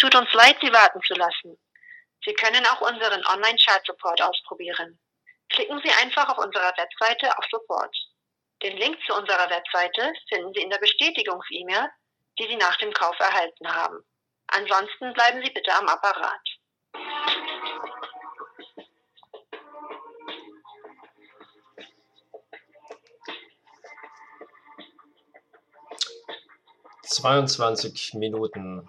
tut uns leid, Sie warten zu lassen. Sie können auch unseren Online-Chat-Support ausprobieren. Klicken Sie einfach auf unserer Webseite auf Support. Den Link zu unserer Webseite finden Sie in der Bestätigungs-E-Mail, die Sie nach dem Kauf erhalten haben. Ansonsten bleiben Sie bitte am Apparat. Minuten.